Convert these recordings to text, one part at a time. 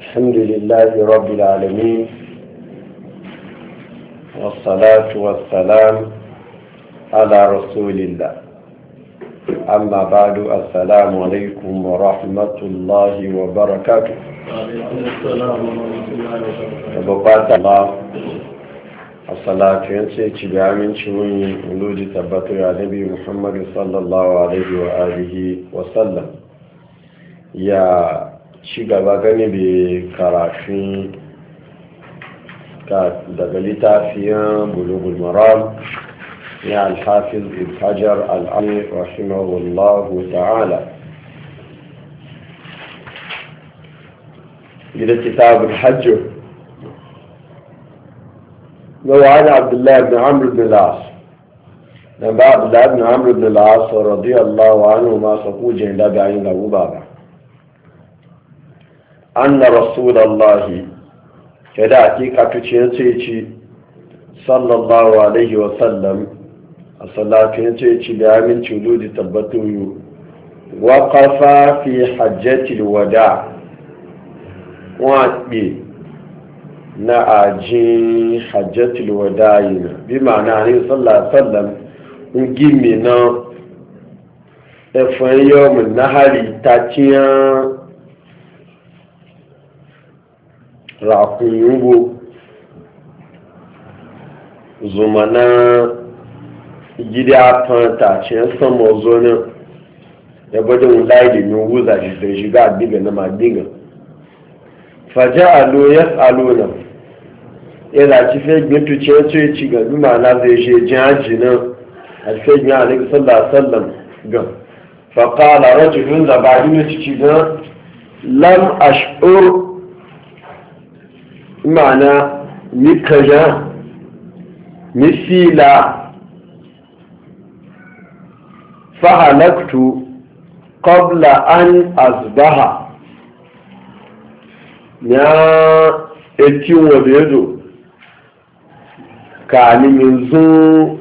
الحمد لله رب العالمين والصلاة والسلام على رسول الله. أما بعد، السلام عليكم ورحمة الله وبركاته. وبركاته الله الصلاة ينسي بعمل شوي ولود ثبت على نبي محمد صلى الله عليه وآله وسلم. يا shigaba gani bai karafin daga littafiyan bulugul maram ya alhafiz ibn hajar al'amri rahimahullahu ta'ala gida kitabul hajj وعن عبد الله بن عمرو بن العاص لما عبد الله بن عمرو بن العاص رضي الله عنهما سقوا جندا بعين له بابا أن رسول الله كذا حقيقة تشينتي صلى الله عليه وسلم الصلاة تشينتي بأمن شدود تبتوي وقف في حجة الوداع وعطي نأجي حجة الوداع بمعنى أنه صلى الله عليه وسلم نجمنا إفن يوم النهار تاتيان rakunyugo zumana gida fanta cin sama zonin ya bada wulayi da wuza da shiga diga na madiga faja'alu yas'aluna ila ci fe gitu ce ce ci ga duma na zai je jaji nan alfajin alaihi sallallahu alaihi wasallam ga fa qala rajulun zabani ci ga lam ash'ur ma'ana mikaja misila fahalaktu qabla an azbaha ya etin wa bezo ka ni minzu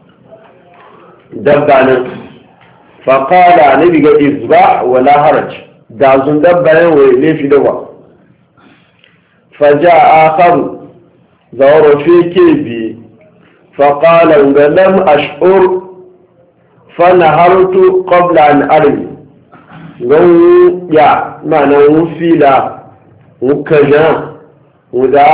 dabbanan faqala nabi ga izba wala haraj da zun dabbanan wa lefi dawa فجاء آخر زور في كيبي فقال لم أشعر فنهرت قبل أن أرمي يا معنى وفيلا وكجا ودا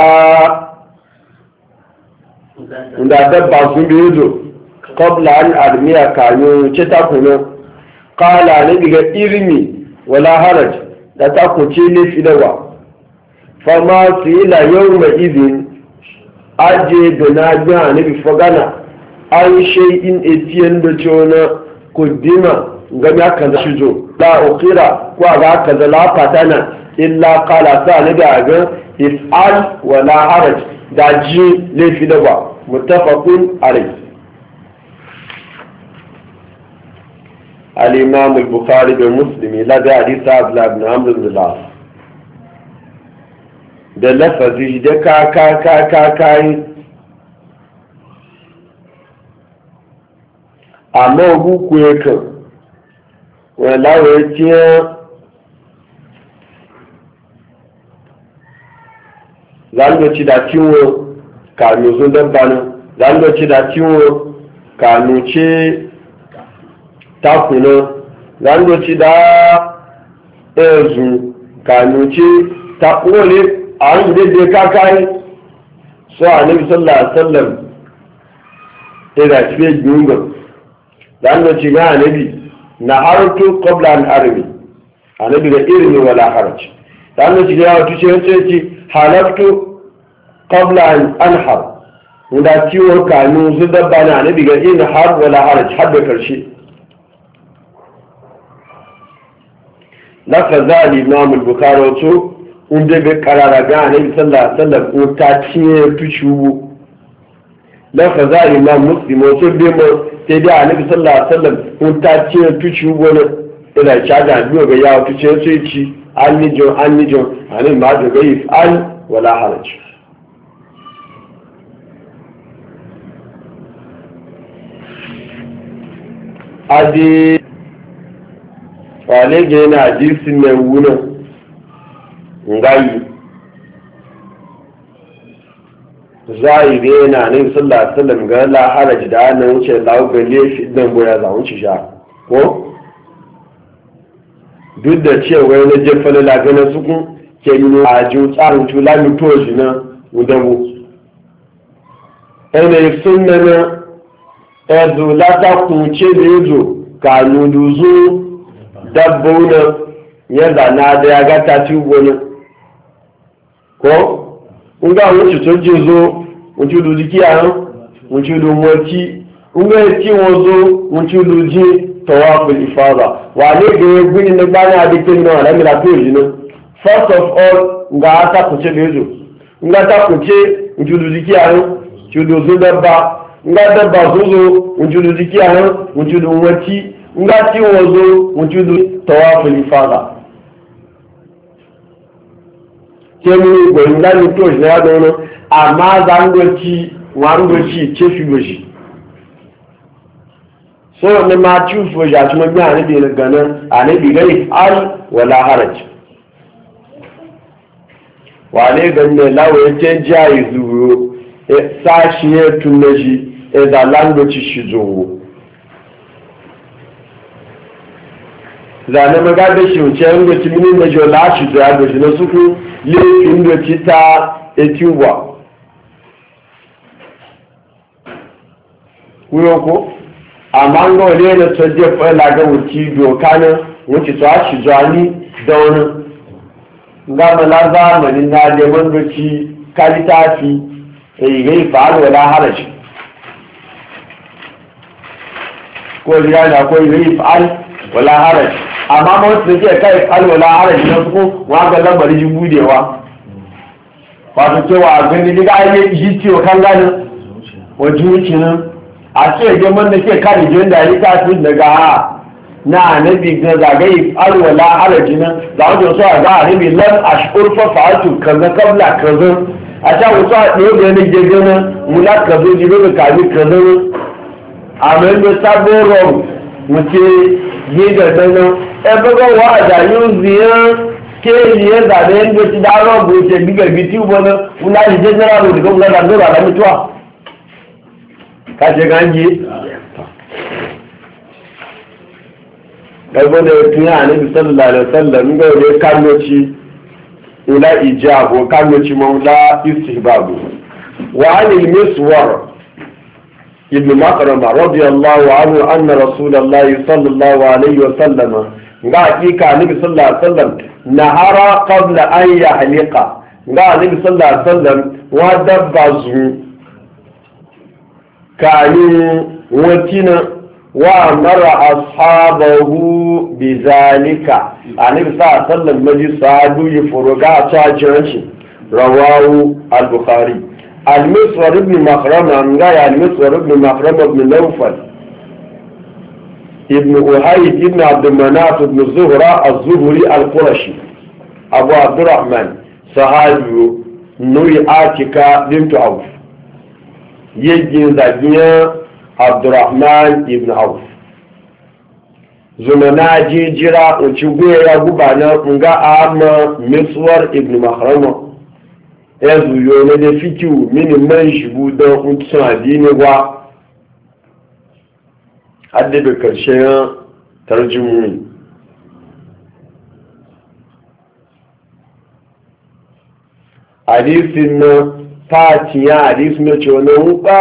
دبا سبيزو قبل أن أرمي كانوا تتكون قال نبي إرمي ولا هرج لا تكون تشيلي في دوا fama su yi la yau mai izin aje da na biya na bifagana an shai'in etiyan da cewa kuddima gami aka za shi zo la ukira ko ga aka za la fatana illa kala sa na da ga if'al wa la haraj da ji laifi da ba mutafakun alai al-imam al-bukhari da muslimi la da hadisa abdullah ibn amr ibn al-as da lafazi da kayi amma huku ya kan wani lawar tiya zangoci da kiwo kanu sun dabbanin zangoci da kiwo kanu ce takunan zangoci da ezu kanu ce takunan a wani daidai kakai so a nabi sallallahu alaihi wasallam ina cikin gungun da an zaci ga nabi na haratu qabla an armi nabi da irmi wala haraj da an zaci ga wato ce halaktu qabla an anhar wanda ciwo kanu su dabba na nabi ga in har wala haraj har da karshe lafaza al-imam al-bukhari wato inda bai karara ga annabi sallallahu alaihi wasallam ko ta ciye tushu lafaza imam muslim wato bai mu sai da annabi sallallahu alaihi wasallam ko ta ciye tushu wani ina caja biyo ga yawo tuce sai ci annijo annabi ma da gaif al wala haraj adi wale ga yana hadisin mai wunan ngayi zahiri yana ne sallallahu alaihi wasallam ga la haraj da nan wuce lawo ga lefi dan boya za wuce sha ko duk da cewa na jefa la ga na suku ke ni a ju tsarin tula mi to shi na udabu ene sunna na ezu la ta ku ce da yazo ka nuduzu dabbuna yadda na da ya ga ta tubo ne ko nga wuce tó jí zo wuce lu jí kíyàn wuce lu mọ́tí nga tí wọ́n zo wuce lu jí tawaful ifada wà ní gẹ̀rẹ́ gbíní nígbà ní adékẹ́ náà lámìlá tó yìí náà first of all nga atakunce lẹ́zọ nga atakunce wuce lu jí kíyàn wuce lu zo dabba nga dabba zo zo wuce lu jí kíyàn wuce lu mọ́tí nga tí wọ́n zo wuce lu tawaful ifada kemi gwani lani to shi ya dono amma zangoci wangoci ce fi goshi so ne ma tufo ja tuma bi ani bi gana ani bi gai al wala haraj wale ganne lawo ya ce jayi zuro sashi ya tunne shi da langoci shi zo zane maga da shi wuce yin da timinin da jola shi da shi na suku laifin da ci ta etiuwa kuyo ko amma ga wale da sojje fara ga wuci doka ne wuce to a shi zuwani da wani ga mala zamanin na da mandoci kalitafi gai fa'al wala haraji ko riya da ko gai fa'al wala haraji amma wasu da ke kai alwala haraji na suko wanga lamari ji budewa wato cewa a gani diga ayi ji ciwo kan gani wajen wuce nan a ce gaman da ke kare jiyan da ya tafi daga na anabi ga zagaye alwala haraji nan za wajen so a ga anabi lan ashkur fa fa'atu kaza kabla kaza a ta wasu a ɗaya da yana ke gana mula kaza ji bai kaji kaza a mai da sabon rom wuce yi da dana ẹgbẹ́gbẹ́ wà àdáyé òzìyàn kéèyàn ẹ̀dàdé ń gbé ti dáárọ̀ bó ṣe gbígbẹ̀ bí tí ó bọ́ náà wọ́n láti jẹ́ jẹ́rà lòdì kó gbọ́dọ̀ àdúrà àdámí tó à káṣẹ kan yé ẹgbọ́n ẹ̀tún àníbi sallallahu alaihi wasallam nígbà òde kánọ́ọ̀chì ìlà ìjẹ́ àbò kánọ́ọ̀chì mọ́ ńlá istihbabu wà á ní Miswar ibn Makrama radiyallahu anhu anna rasulullahi sallallahu alaihi wasallam ga hakika nabi sallallahu alaihi wasallam nahara qabla an yahliqa ga nabi sallallahu alaihi wasallam wa dabba zu kani watina wa mara ashabahu bizalika nabi sallallahu alaihi wasallam maji sadu yi furuga ta jiranci rawahu al-bukhari al-Miswar ibn Makrama ga al-Miswar ibn Makrama ibn Nawfal ابن أهيد ابن عبد المناف ابن الزهرة الزهري القرشي أبو عبد الرحمن صحابي نوي آتكا بنت عوف يجي زاجيا عبد الرحمن ابن عوف زمنا جيجرا وشبه يا ببانا نغا آما مسور ابن مخرمة يزو يومي فيكيو من من شبودا ونتسان ديني haddabe karshen tarjimomi hadisin na fatiya hadisin na cewa na wuka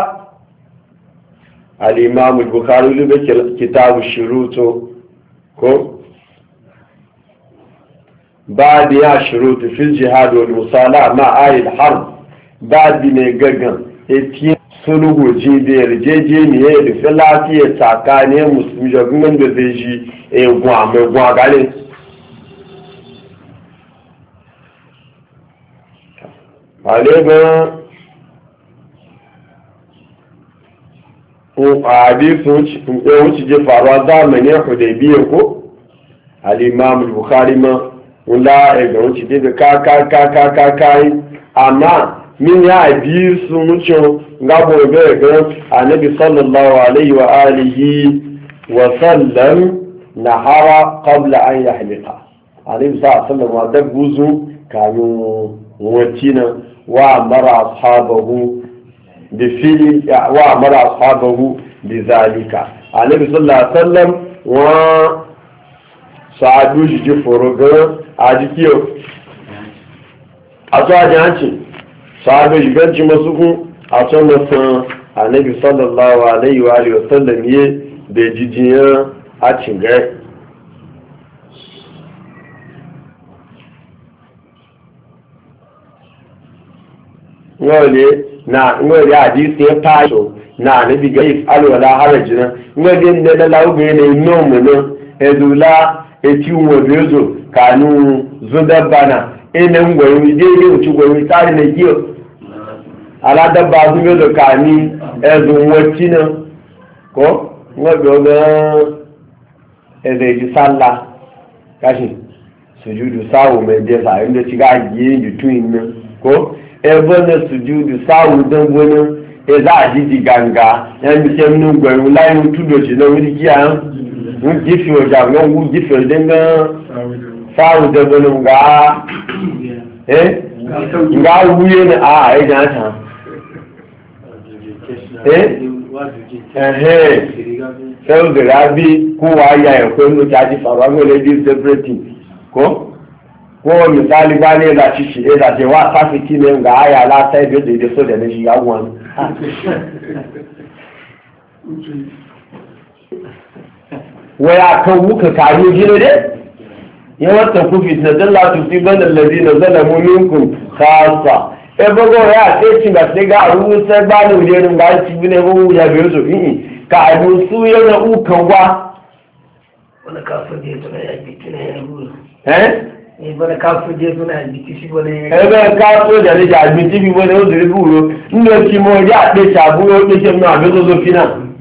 al-imam al-bukhari lube kitabu shiruto ko ba da ya shiruto fil jihad wal musala ma ayil harb ba da ne gaggan etiye sulhu ji da yarjejeniya da fi lafiya tsakanin musulmi jagunan da zai ji egwa mai gwagale haliban hadisu wuce je faruwa zamanin hudaibiyar ko al-imam bukhari ma wula ga wuce je da kakayi amma min ya biyu sun wuce gabo ga annabi sallallahu alaihi wa alihi wa sallam nahara qabla an yahliqa annabi sallallahu alaihi wa sallam da guzu kamin watina وأمر أصحابه بذلك. النبي صلى الله عليه وسلم وصعدوا جي فرغان أجيكيو أتوا جانشي صعدوا جي مسوكو أتوا مسان النبي صلى الله عليه وآله وسلم بجيجيان أتشنغي. ngole hadisi ya taso na nabi ga ifal wala harajina ngole ne da lawo ne no mu edula etiwo bezo kanu zudabana ene ngwe dede uchi gwe tari ne kiyo ala dabba zu bezo kani ezu wotina ko ngole ga ezeji salla kashi sujudu sawu me de sa inda ci ga yi between ko ebe na sujudu sawu don wani ya za a jiji ganga yan bikin nun gwaru layin tudo shi na wuri kiya wun gifi wa jami'an wun gifi wa dinga sawu don wani ga wuye na a ya jata sai da rabi kowa ya yi kwanu ta ji faruwa wale di separating ko misali ba ne da shi da cewa fasiki ne ga aya la sai da da so da shi yawon waya kan muka kare gine ne yawan ta ku fitna dalla tu fi ban alladina zalamu minkum khassa e bago ya sai cin ga sai ga ruwa sai ba ne wurin ga ci ne ko ya biyo so ka abu su yana ukan wa wala ka fade to ya bi tuna ya ruwa bane ka fuje suna biki bane ebe ka so da ne ja biki bi bane o dire buro ndo ti mo ja pe sabu o pe se no abezo zo fina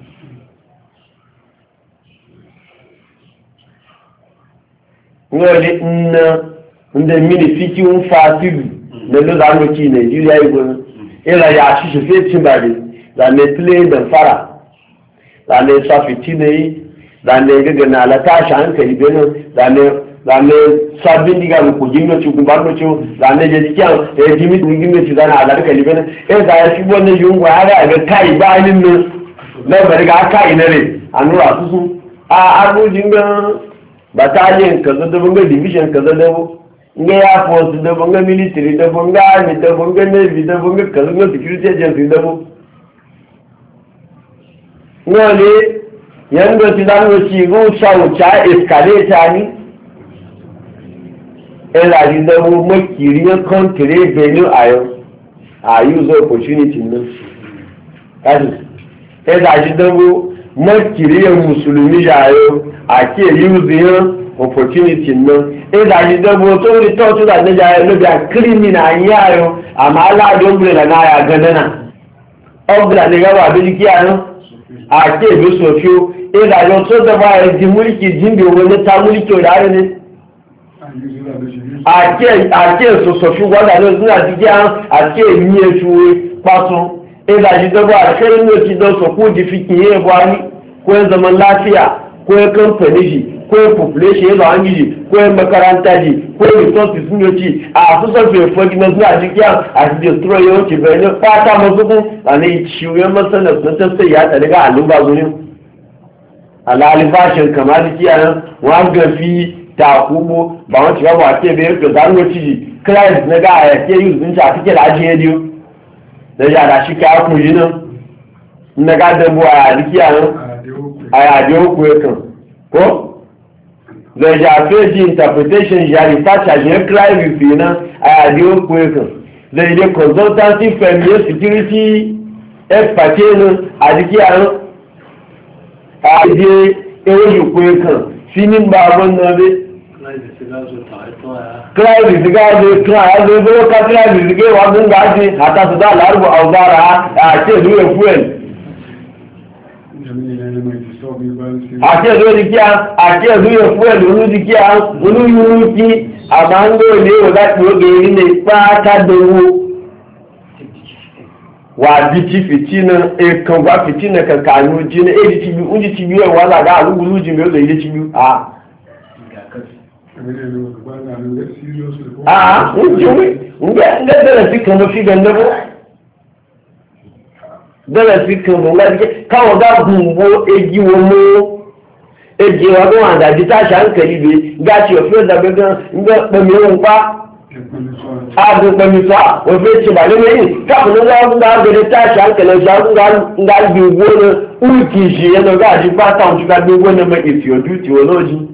ngole nde mini fiki un fatigu ne lo da no ki Nigeria ibo era ya shi se timbali la ne play da fara la ne safitine la ne gege na la ta shan kai beno la ne sabbin diga ko jinno ci gumbar ci zane je dikiya e jimi gimmi ci zana ala ka libena e da ya shibo ne yungo ya ga kai ba nin ne na bari ga kai ne re anura su anu jinga battalion kaza da bunga division kaza da bu nga ya force da bunga military da bunga army da bunga navy da bunga kaza ga security agency da bu ngole yanda ci zanu ci go shawo cha escalator ni ela di dawo makiriyar country venue a use opportunity nan kaji ela di dawo makiriyar musulmi yayo a ke use opportunity nan ela di dawo to ri to da ne yayo no da criminal yayo amma ala do umbrella na ya ganana umbrella ne ga ba bi kiyayo a ke bi sofio ela yo to da ba di mulki jimbe wani ta mulki da ne àti èsòsò ṣùgbọ́n àti òsìn àti jẹ́ àti èyí èṣù pàtún ìdájídọ́gbọ́ àṣẹ́rẹ́ ní òtítọ́ kó di fi kìí ẹ̀bọ́ ní kó ẹ zaman lafiya kó ẹ kamfani ji kó ẹ population ẹ̀bọ̀ an ji kó ẹ makaranta ji kó ẹ resources ní òtí àtúnṣọ́fẹ́ ìfọ́gínà sí àti kí àti destroy yóò ti bẹ̀rẹ̀ ní pátá mọ́sókún àti ìṣìwé mọ́sánà sọ́tẹ́sẹ̀ ìyá tẹ̀lẹ́gà àlúgbà lónìí alálifáṣẹ̀ kàmáàlì kí wọ́n á gẹ̀ fi takubo ba wani cewa ba ke bayar da zanuwa ciji christ na ga a ke yi zunci a cikin ajiyar yadiyo da ya da shi ka ku yi nan na ga dambu a yadiki a nan a yadiyo ku ya kan ko da ya fe ji interpretation ya research a jiyar christ fi nan a yadiyo ku ya kan da ya consultancy firm ya security expert nan a jiki a nan a yadiyo ewu ku ya kan finin babban nan dai kíláàsì ti gáàsì kíláàsì ẹgbẹ́ ká kíláàsì ti gé wà fún gáàsì àtàtúndà lárúbọ̀ àwùzára àti ìlú èkú ẹ̀. àti ìlú ti kí a àti ìlú èkú ẹ̀ lónú ti kí a olúyúrú kí àmáńgó ilé ìwò láti oge ilé pátádowó wà bí ti fìtínà èkàn wá fìtínà kankan ní ojú ní èdè ti bí ẹwà lága àrúgbùlú jìnbí ó lè ilé ti bí nga darasi kan mafi ganda ba darasi kan mu ga kawo ga gumbo egi womo egi wa go anda di ta sha hankali be ga ci ofe da be ga ba mi won pa a do ba mi fa o fe ci ba le ni ka ko ga ga ta sha hankali ga bi wo ne u ki shi yana ga ji ba ta un ga bi wo ne ma if your duty oloji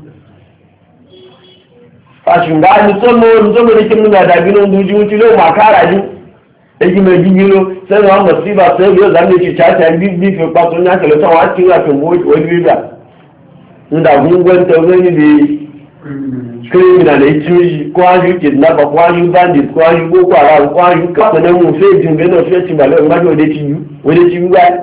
fashinga ni somo da kin nuna da gino duji wuci lo makara ji eji me jigiro sai wa masiba sai yo zamu ci ta bi fe pa to nya kele to wa ti wa to wo wi da nda gungun to ni bi criminal eji ko aju kidnap ko aju bandit ko aju boko haram ko aju ka na mu fe jin be no fe ti ba lo ma do de ti yu wo de ti yu wa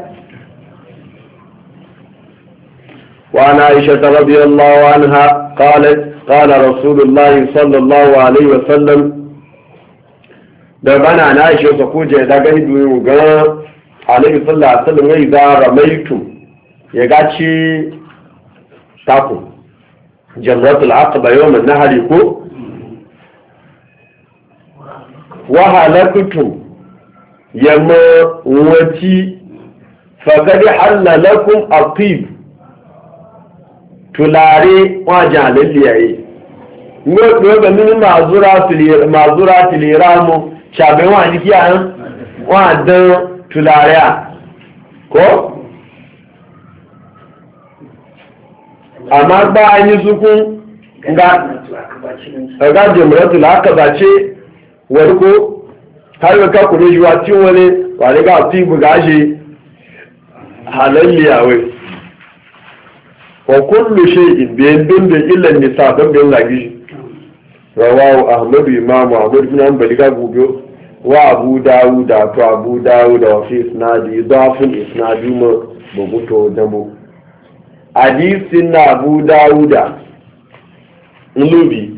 وعن عائشة رضي الله عنها قالت قال رسول الله صلى الله عليه وسلم دبنا عن عائشة تقول جيدا قيد ويوغا عليه صلى الله عليه وسلم إذا رميتم يقاتشي تاكو جمرة العقبة يوم النهر يكو وهلكتم يما وتي فقد حل لكم الطيب tulare wajen lalliyaye ngo ga mini mazura tiliramu shabe wa jiki an wa dan tulare ko amma ba an yi sukun ga jimratul akaba ce warko har ka kure shi wa tin wani wani ga tibu gashi halalliyawe وكل شيء بيندن إلا النساء بين لاجي رواه أحمد إمام أحمد بن حنبل غوبيو وأبو داود أبو داود وفي إسناد ضعف إسناد مبوتو دمو حديث أبو داود نلوبي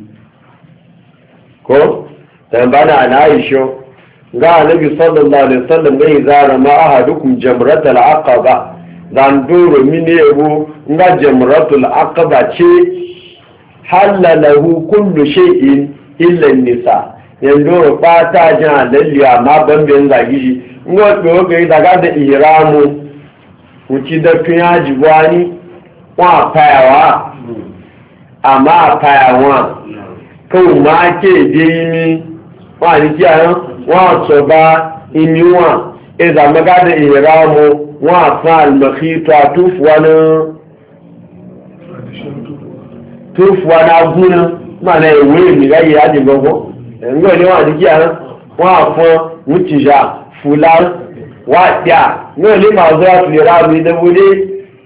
ko tambana an Aisha ga Annabi sallallahu alaihi wasallam ne zara ma ahadukum jamratul aqaba dan duro mini yabo nga jamratul aqaba ce halalahu kullu shay'in illa an-nisa yando fata jan lalliya ma bamben zagi ngo do ga daga da ihramu uci da tunya jibwani wa fayawa amma fayawa ko ma ke dimi wa ni kiyan wa so ba imiwa idan maga da ihramu wa fa al-makhita tufwana guna mana ewe mi ga ya di gogo ngo ni wa di kiyan wa fo mutija fulan wa dia ngo le ma zo tu ra mi da bude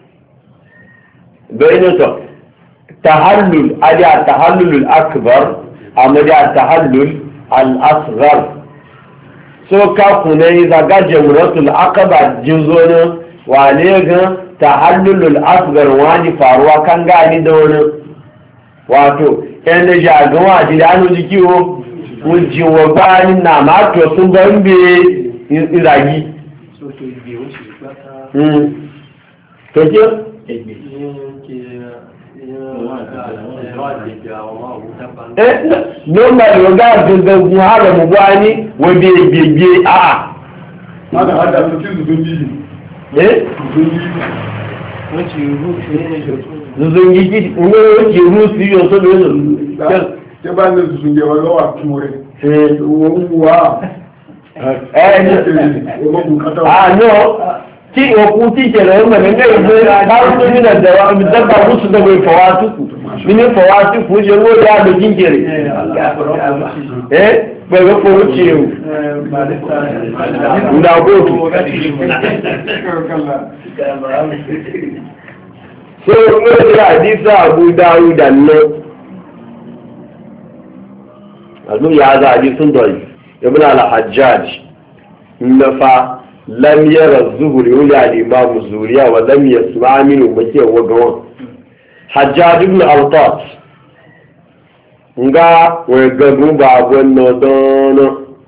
bainato tahallul ada tahallul akbar amma da tahallul al-asghar so ka kunai daga jamratul aqaba jinzono wale ga tahallul asghar wani faruwa kan gani da wani wato yan da jagawa ji da anu jikiwo wujiwa bani na mato sun bambe iragi to ke nọ́mbà ìrọ̀gá àgbẹ̀gbẹ̀gùn ààrẹ mọ̀gbọ́ á ní wọ́n bí gbègbè àà zùzùn yìí ní ó ti rú sí yóò tó lóòrò tí bá ní zùzùn jẹ́ wọ́n lọ́wà tún rẹ̀ wọ́n wù wá àánú tí òkú tí ìṣẹ̀lẹ̀ ń mẹ̀lẹ́ ní ìgbé báwọn tó nílẹ̀ dẹ̀wà ìdẹ́gbà gúúsù dẹ̀gbà ìfọwásùkù nínú ìfọwásùkù ṣe wó dá àgbè jíjẹrẹ pẹ̀lú fowó tí ewu ìdàgbòtù so lórí àdísà Abu Dawud náà àdúyà àdá àdísùn dọ̀yì ibn al-Hajjaj nafa lam yara zuhuri wuli al-imam zuriya wa lam yasma minhu make wa gawan Hajjaj ibn al-Tat nga we gagu ba gonno dono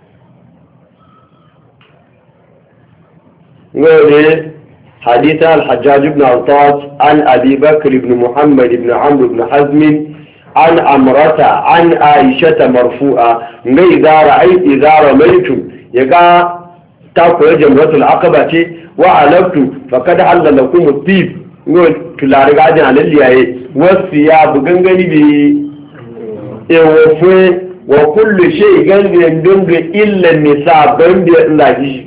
ngode hadith al-Hajjaj ibn al-Tat an Abi Bakr ibn Muhammad ibn Amr ibn Hazm عن أمرة عن عائشة مرفوعة إذا رميتم يقع تاكل جمرة العقبة وعلقتم فقد حل لكم الطيب تلارق على اللي والثياب غنغني به وكل شيء غنغني إلا النساء بند الله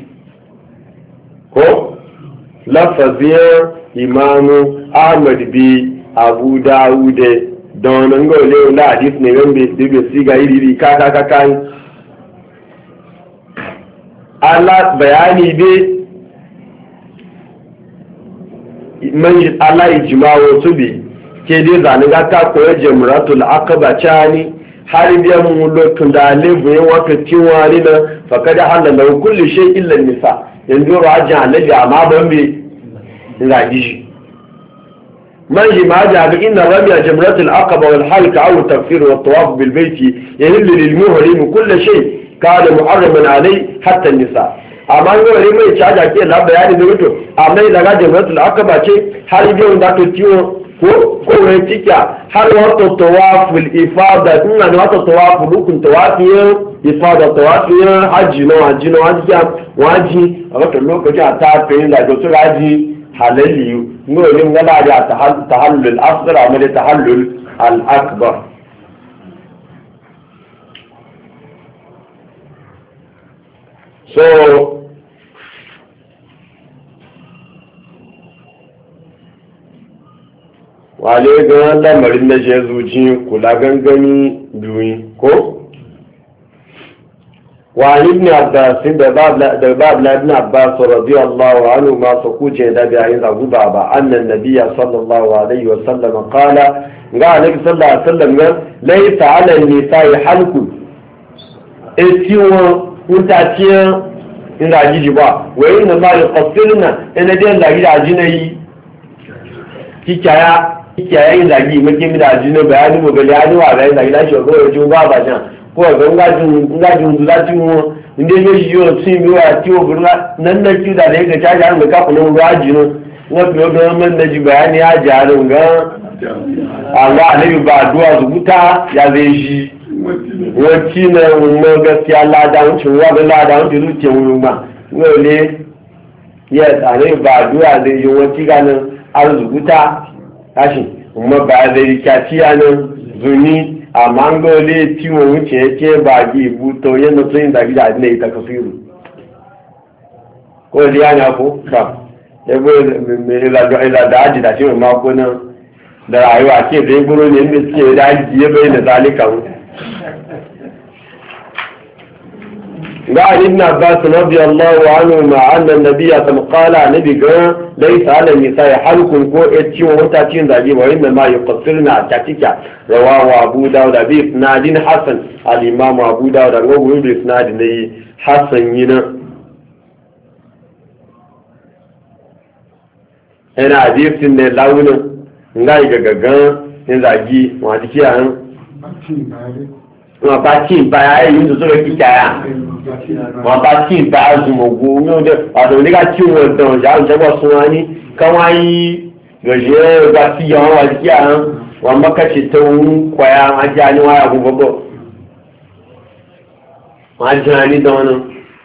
ko lafaziyar imamu ahmad bi abu dawude don nan gole wula hadis ne wanda da siga iri kaka Allah bayani be man Allah ijmawo su bi ke dai zaniga ta koyar jamratul aqaba chani har biya mun lotun da lebu yan wakati wani na fakada halala kulli shay illa nisa yanzu rajin alaji amma ban bai zagi shi man shi ma ja ga inna rabi'a jamratul aqaba wal halq aw tafsir wa tawaf bil bayt yahillu lil muhrim kull shay kana muharraman alai hatta nisa amma ngore mai caja ke la bayani da wato amma daga jamratul aqaba ce har yau da to ciwo ko wai tika har wato tawaful ifada ina da wato tawaful rukun tawafiyar ifada tawafiyar haji waji a wata lokaci a tafiyin da su haji halalli nuna gana da tahallul asghar amma da tahallul al-akbar so wale ga lamarin da je zuci kula gangani duyi ko وعن ابن عباس باب ابن عباس رضي الله عنه ما سكوت يدابي عند أبو بابا أن النبي صلى الله عليه وسلم قال النبي صلى الله عليه وسلم ليس على النساء حلق اتيوا متاتيا إن عجيج با وإنما يقصرنا إن دين عجيج عجيني kikaya yin zagi makin da ajino bayani mo bele ani wa rai zagi la shogo ojo baba jan ko ga ngajin lati mo inde ye yo tin mi wa ti o burna nan da ki da ga ta jan ga ku no ajino ngo to ga man da ji bayani ya jaru ga Allah ne ba duwa zubuta ya zai shi wacce na mo gaskiya ladan cin wa ga ladan ji zuciya wurin ba ngole yes ane ba duwa zai yi wacce ganin arzuguta kashi kuma ba zai rikaciya nan zuni a mangole tiwo wuce yake bagi buto yadda sun yi zagi da ne ta kafiru ko da yana ko ba yabo ila da aji da cewa mako nan da rayuwa ke da guro ne inda suke da aji ya bai da zalika قال ابن عباس رضي الله عنهما أن النبي صلى الله عليه وسلم قال ليس على النساء حلق كو اتشي ومتاتين ذاجي وإنما يقصرنا تاتيكا رواه أبو داود بإسناد حسن الإمام أبو داود رواه بإسناد حسن ينا أنا حديث إن لونه ngai gagagan in zagi wa dike an wa ba tin ba ai yin so ki kaya wa ba tin ba azumogo yo de ado ni ga ti wo don ja je bo sun ani kan wa yi goje ga ti yan wa dike an wa maka ci tun kwaya aja ni wa ya gogo ma jani don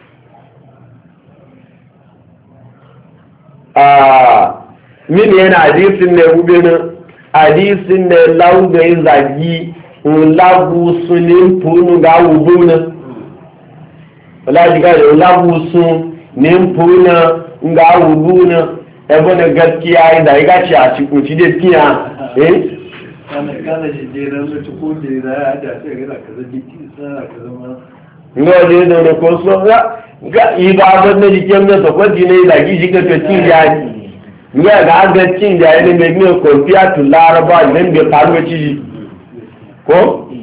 min yana hadisin ne ubena hadisin ne laugayin zagi lagu sunin tunu ga ubuna wala diga lagu sun nin puna ga ubuna ebe da gaskiya da ya gaci a cikin ci da tiya kana shi je ran da ko da ya da sai ga kaza diki sai ka zama ngode da ko so ga ibadan ne dikem da ko dine da gi jiga to tiya ya ga agacin da ya ne mai kwamfiya tu laraba idan bai faru ci ko?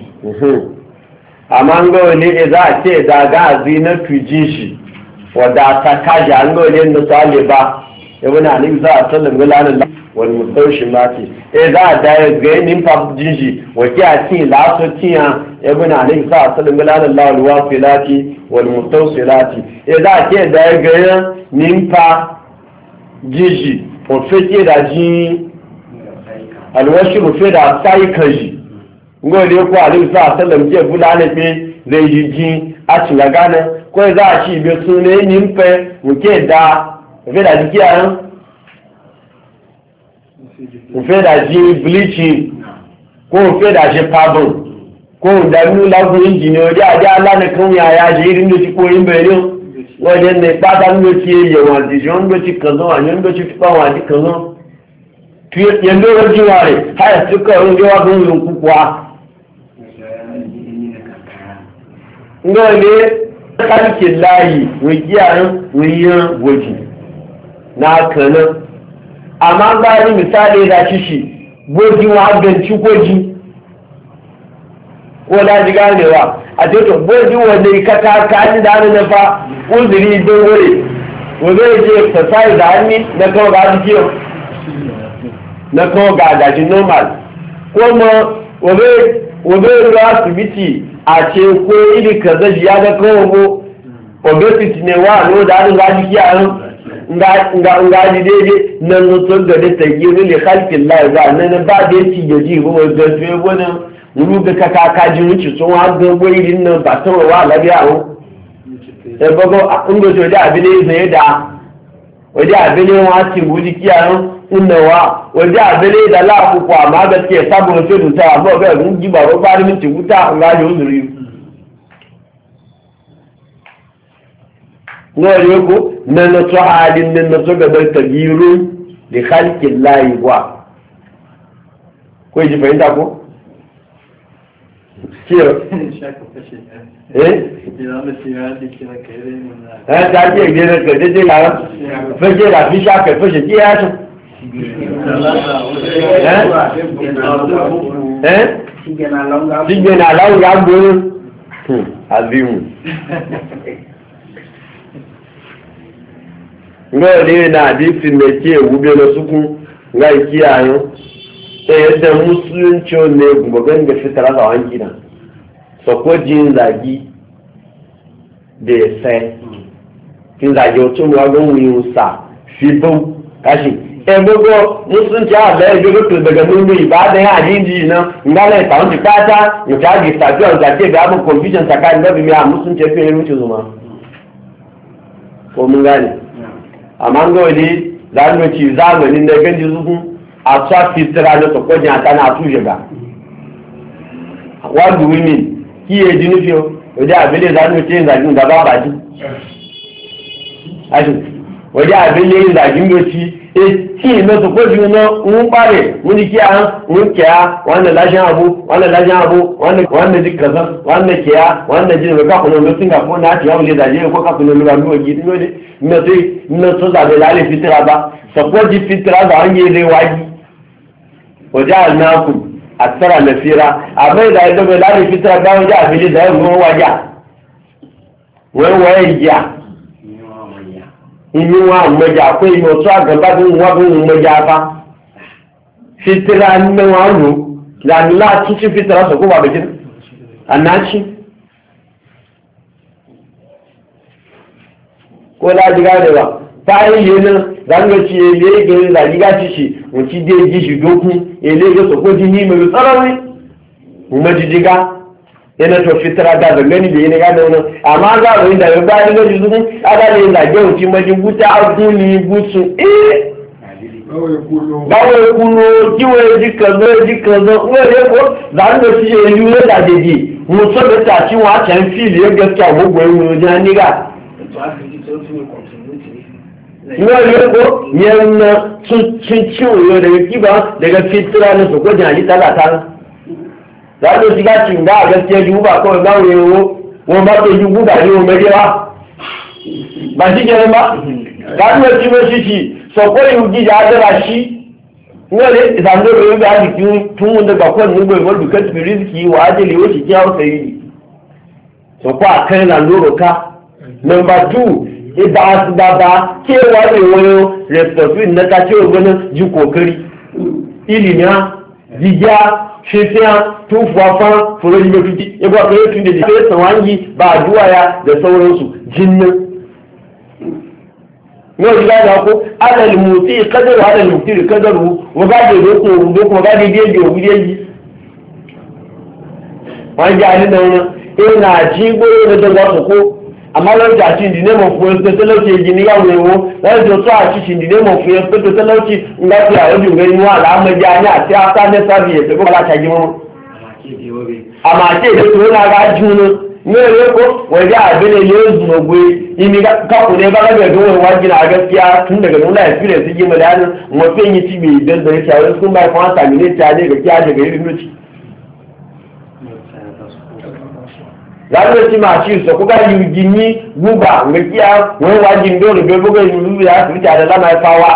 amma an gawa ne za a ce da ga zina tuji shi wadda ta kaji an gawa ne na tsale ba ya wani alim za a tsallan gulanin wani musaushin mati za a daya ga yin nimfa jin shi wake a cin laso ciya ya wani alim za a tsallan gulanin laluwa filati wani musaushin lati za a ce daya ga yin nimfa jin shi òfé tí èdà jí alwọ́ṣí òfé dà sáyé kan yìí ngole ko alayhi sallam ke bulane pe zai jiji a cinga gana ko za a ci be sune nimpe muke da fe da dikiya mu fe da ji bleaching ko fe da je pardon ko da nu la bu injini o ja ja la ne kan ya je irin do ti ko yin be ni o de ne pa da nu ti ye won di jon do ti kan zo anyon do ti pa wa di kan zo tu ye ndo ro ji ware ha ti ko ro jo wa gun lu ku kwa ngole kalkin layi wigiyarin wiyan gwaji na kanan amma gani misali da shishi gwaji wa ganci gwaji ko da ji ganewa a cikin gwaji wanda ka kani da hannu na fa uzuri don wuri wanda ya ce fasari da hannu na kawo ga jikiyo na kawo ga dajin normal kuma wanda ya ruwa asibiti a ce ko iri kaza ya ga kawo obesity ne wa no da an gaji kiyayen nga ji daidai nan zuwa ga da tagiri ne halkin lai ba nan ba da yake gaji ba wai ga tuye wani wuru ga kaka ji wuce sun wa ga gwairin nan ba ta wa labiya o e bago in ga to da abin ne da wajen abin ne wa ci guji kiyayen innawa wajen abin da la ku kwa ma ga ke sabon sai duta ba ga gungi ba ba da minti wuta ga ji uzuri wọ́n yóò kó nínú tó ààrin nínú tó gẹ̀bẹ̀ tàbí irú lè kálìkì láì wà kó ìjì fẹ̀yìntà kó kí ọ tàbí ẹgbẹ̀rẹ̀ kẹ̀dẹ́dẹ́ lára fẹ́jẹ́ ràfí sáàkẹ̀ fẹ́ṣẹ̀ kí ẹ́ tún sígbẹ̀nà aláwọ̀ yá gbóòrò àbíhùn ngọ́ọ̀lẹ́ na àdífì mẹ́kí ewúgbé lọ súnkún nga ìkí àyán ẹ̀yẹ́dẹ̀ musulunci ó lè gbọ̀gbọ́n da fitar da wanki na sọ̀kọ́ jí ń zagi da ya sai kí ń zagi ọtún mu agbọ́n wuyin sa fi bau kashi gbogbo musulunci a bẹ̀rẹ̀ gbogbo daga nínú ìbáadẹ́ àjíǹjì na ngálẹ̀ ìtàwọn ti pátá nǹkan àgbè tàbí ọ̀gá tí ẹgbẹ́ àbọ̀ confusion sàkáà nígbàbí mi à musulunci fi ẹrú ti zùmọ́ ko mun gane amma ga wani zanuci zamanin da ganji zuhun a tsa fitira da sakwajin a tana tuje ga wadu women kiye ji nufi wajen abin da zanuci yin zagin gaba ba ji ashin wajen abin da yin zagin doci tí na sakwajin na un bare wani kiya un kiya wanda lashin abu wanda ji kaza wanda kiya wanda ji daga kakunan da singapore na ati yawon lezaje ko kakunan lura miwa gidi na so zaɓe lalai fitira ba sakwaji fitira da an yi zai waji waje alnaku a tsara na fira a bai da ya zaɓe lalai fitira ba waje a fili da ya zuwa waja wai waye ya imi wa mmaja akwai imi otu agaba bí wọn bí wọn mmaja fa fitira nne wọn ru lanila títí fitira sọ kó wà bẹjẹ anachi kó láti ká rẹwà báyìí yẹn náà zangoci eléyìí làyíká ṣíṣì wọn ti dé jí ṣùgbọ́kún eléyìí sọ pé di ní ìmọ̀ ìsọ́rọ̀ rí wọn mẹ́jì ká yana to fitara da gani da yana gane wannan amma za mu yi da bayan da zuwa aga ne da ga wuce majin buta abuni butu bawo kuno kiwe jikazo wele ko da ndo shi je yu da deji mu so da ta ci wa can fili ya gaskiya gogo mu ja ni ga wele ko yana cin ciwo daga kiba daga fitara ne so ko jali talata láti ó ti ká tí ǹgá àgẹ́sí ẹjú wúbà kọ́ ìgbáwò èrò wọn bá tó ju wúbà ní ohun mẹ́jẹ́ wá bá sí jẹ́ bá láti ó ti mọ́ ṣíṣì sọ̀pọ̀ ìhù jíjà adẹ́ra sí wọ́n lè ìsàmúlò ìgbà àdìkí tún ń dẹgbà pọ̀ nígbò ìwọ́lù kẹ́tùpì rísìkì wà á délé ó sì jẹ́ ọ̀sẹ̀ yìí sọ̀pọ̀ àkẹ́rìnà lóró ká nọ́mbà 2 ìbá àti bàbá kí wà lè wọ́n rẹ̀pọ̀tù ìnẹ́ta tí ó gbọ́nà ju kòkiri ìlìmíà jíjá shefiya tufafan furoji mai fiti ya ba ka yi tun da jife tsawangi ba a duwaya da sauransu jinnin yau ji gada ko alal motsi kadaru alal motsi da kadaru wa gada da kuma gada da yadda wa gudu yaji wọ́n jẹ́ àní náà ìrìnà àti gbóòrò ní ọjọ́ sọ́kó àmọ́lọ́jà àti ìdílé mọ̀ fún ẹgbẹ́ tẹ́lọ́tì èjì níyàwó èwo lẹ́jọ́ tó àti ìdílé mọ̀ fún ẹgbẹ́ tẹ́lọ́tì ńgbàtí àwọn ìgbẹ́ inú àlámẹ́jẹ́ àní àti afánẹ́sàbí ẹ̀fẹ́ kó aláṣàjì wọn. àmà àti èdè tó lára jù ní èrè kó wẹ̀dẹ́ àbẹ́lẹ̀ yóò zùn ògbé imi kakùnrin bá gẹ́gẹ́ tó wọ́n wájú náà gaskiya tun daga nuna experience yi malayanin mafi yi ci mai dandare shawar sun bai kuma sami ne ta ne ga kiya daga irin nuci zaɓi ci ma ci so kuka yi gini guba ga kiya wani wajin dole bai buga yi lulu ya su da lama ya fawa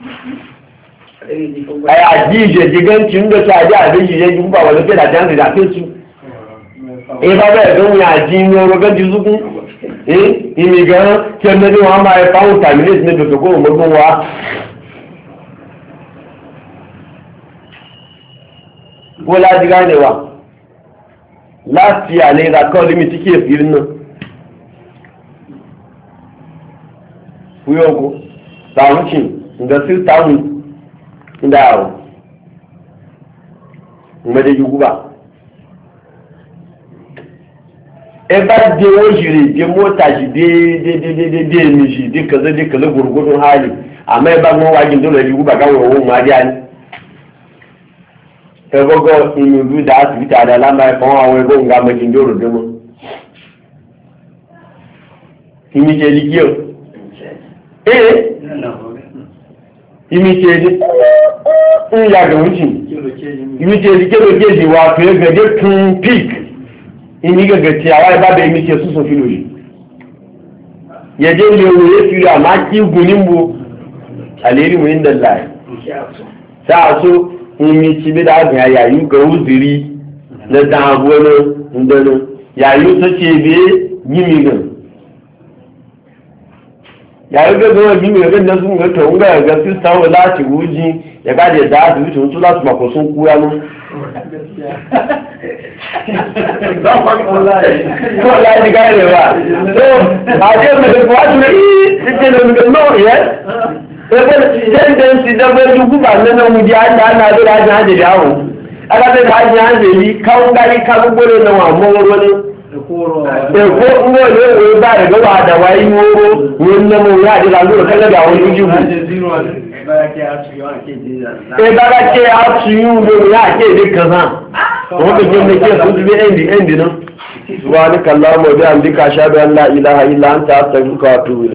a yi ajiyar gigancin da ta ji abin shi ya guba wani ke da jan da fi su ba bẹ́ẹ̀ tó ń yà jí ní orogẹ́ ti súnkún ìmì gan tí ẹgbẹ́ tí wọ́n máa fáwọn tàbílẹ̀sì ní tòtòkó òmógún wa wọ́n láti gáàlẹ̀ wà láti àlẹ́ ìdàkọ́ lími tí kí èfì náà fúyọ́kú tàwùchìn ǹdọ̀sí tàwùn ìdáàrùn ìmọ̀dé yugúbà eba de wajiri de mota shi de mishi de kaza de kaza gurgudun hali amma eba mo wajin dole yi guba gawo wo ma dia ni e gogo inu du da su ta da la mai fon awon ego nga ma jin doro de mo imi je ligio imi je ni ya ga wuci imi je ligio je wa pe ga de tun peak ini gaggace a waye babu imi ce su sofi lori ya je lewo ya fi a maki gunin bu alheri mu inda lai sa so imi ci bi da ga yayu ga uzuri na dawo na ndano yayu ta ce be yimi gan yayu ga ga yimi gan da sun ga to ga ga sista wala ci wuji ya ga da su su la su mako sun kuya mu wala ni gane ba so a ce mu da wato ne ce da mu da no ya sai da shi da bai duku ba nan mu ji an da na da hajin hajji yawo aka da hajin hajji ni kan gari kan gore na wa mo wani ko ngo ne o ba da gaba da wai woro wannan mu ya da lalo kan da wani jibu bára kí a tuyú lórí àkéèdè kan náà wọ́n tó jẹ́ mẹ́kẹ́ fún ti bí ẹ̀ndì náà wà ní kàlámọ̀ bí àmì ká ṣábẹ́ ńlá ìlàhà ìlà ń ta àtàkùkọ̀ àtúwì